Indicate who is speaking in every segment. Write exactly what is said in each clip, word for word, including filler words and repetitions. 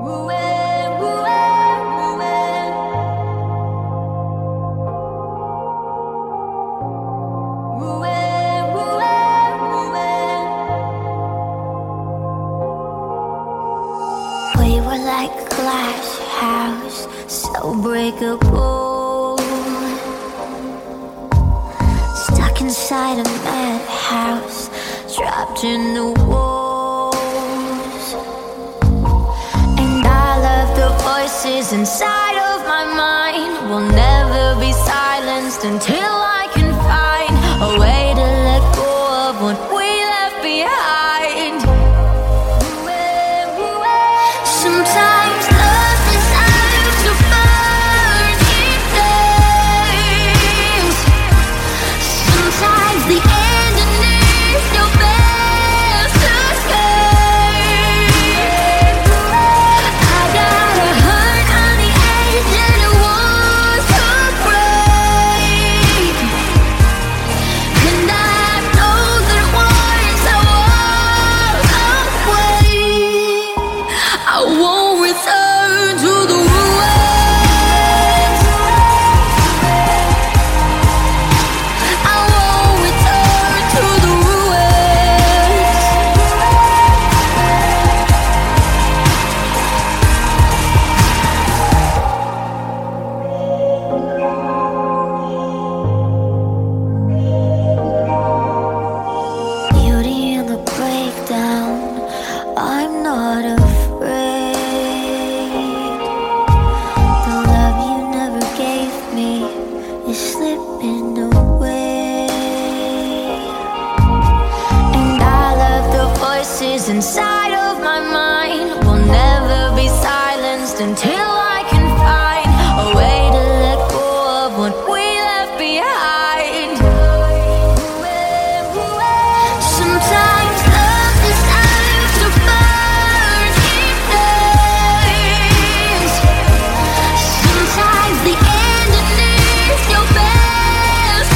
Speaker 1: We were like a glass house, so breakable, stuck inside a madhouse, trapped in the walls. And all of the voices inside of my mind will never be silenced until I can find a way to let go of what we left behind. Sometimes love desires to burn in flames. Sometimes the ending is your best escape. I got a heart on the edge and it wants to break. And I know that once I walk away, I won't return to the ruins. I won't return to the ruins. Beauty in the breakdown, I'm not afraid. The love you never gave me is slipping away. And all of the voices inside of my mind will never be silenced until I can find a way to let go of what we left behind. Sometimes love desires to burn in flames. Sometimes the ending is your best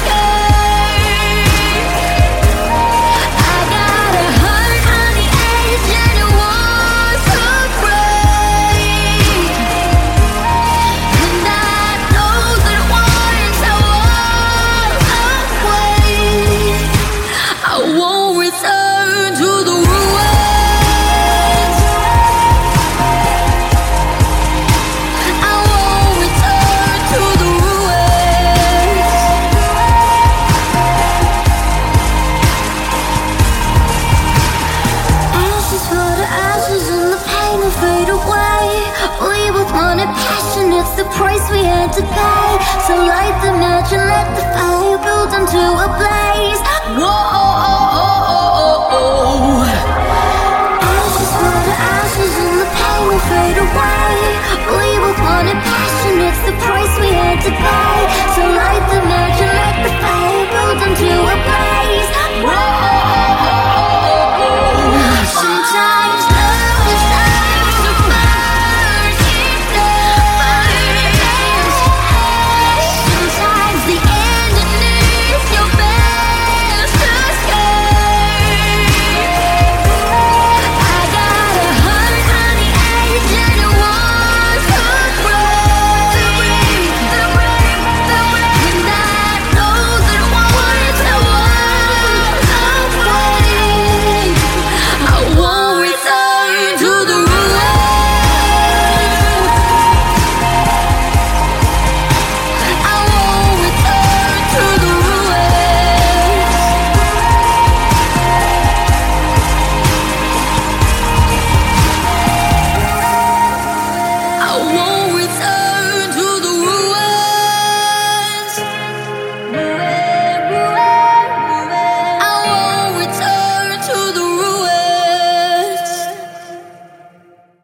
Speaker 1: escape. I got a heart on the edge and it wants to break. And I know that once I walk away, I won't return to the ruins. I won't return to the ruins. Ashes for the ashes and the pain will fade away. We both wanted passion, it's the price we had to pay. So light the match and let the fire build into a blaze. Whoa.